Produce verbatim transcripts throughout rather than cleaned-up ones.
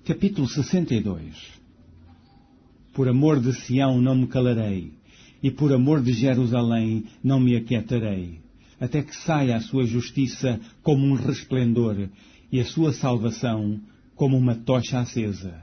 Capítulo sessenta e dois. Por amor de Sião não me calarei, e por amor de Jerusalém não me aquietarei, até que saia a sua justiça como um resplendor, e a sua salvação como uma tocha acesa.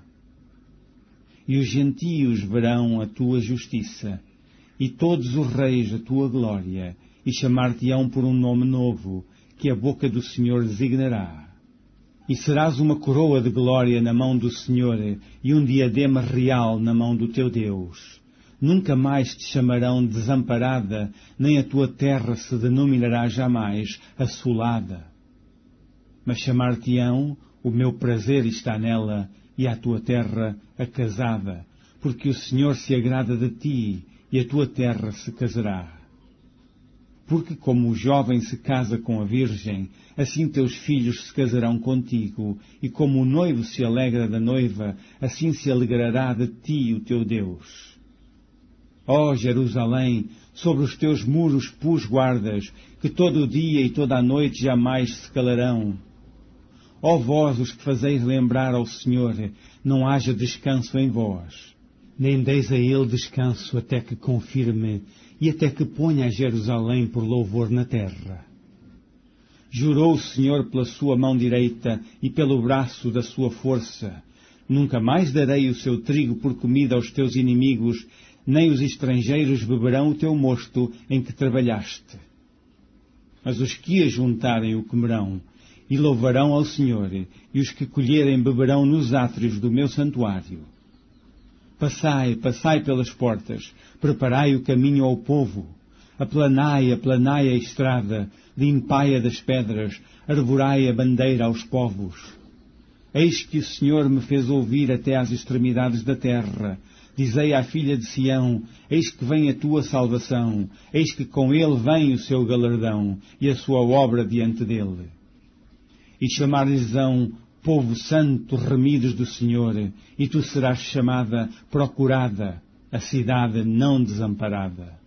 E os gentios verão a tua justiça, e todos os reis a tua glória, e chamar-te-ão por um nome novo, que a boca do Senhor designará. E serás uma coroa de glória na mão do Senhor, e um diadema real na mão do teu Deus. Nunca mais te chamarão desamparada, nem a tua terra se denominará jamais assolada. Mas chamar-te-ão, o meu prazer está nela, e a tua terra acasada, porque o Senhor se agrada de ti, e a tua terra se casará. Porque como o jovem se casa com a virgem, assim teus filhos se casarão contigo, e como o noivo se alegra da noiva, assim se alegrará de ti o teu Deus. Ó Jerusalém, sobre os teus muros pus guardas, que todo o dia e toda a noite jamais se calarão. Ó vós, os que fazeis lembrar ao Senhor, não haja descanso em vós, nem deis a ele descanso até que confirme, e até que ponha a Jerusalém por louvor na terra. Jurou o Senhor pela sua mão direita e pelo braço da sua força: nunca mais darei o seu trigo por comida aos teus inimigos, nem os estrangeiros beberão o teu mosto em que trabalhaste. Mas os que ajuntarem o comerão, e louvarão ao Senhor, e os que colherem beberão nos átrios do meu santuário. Passai, passai pelas portas, preparai o caminho ao povo, aplanai, aplanai a estrada, limpai-a das pedras, arvorai a bandeira aos povos. Eis que o Senhor me fez ouvir até às extremidades da terra. Dizei à filha de Sião: eis que vem a tua salvação, eis que com ele vem o seu galardão, e a sua obra diante dele. E chamar-lhes-ão povo santo, remidos do Senhor, e tu serás chamada procurada, a cidade não desamparada.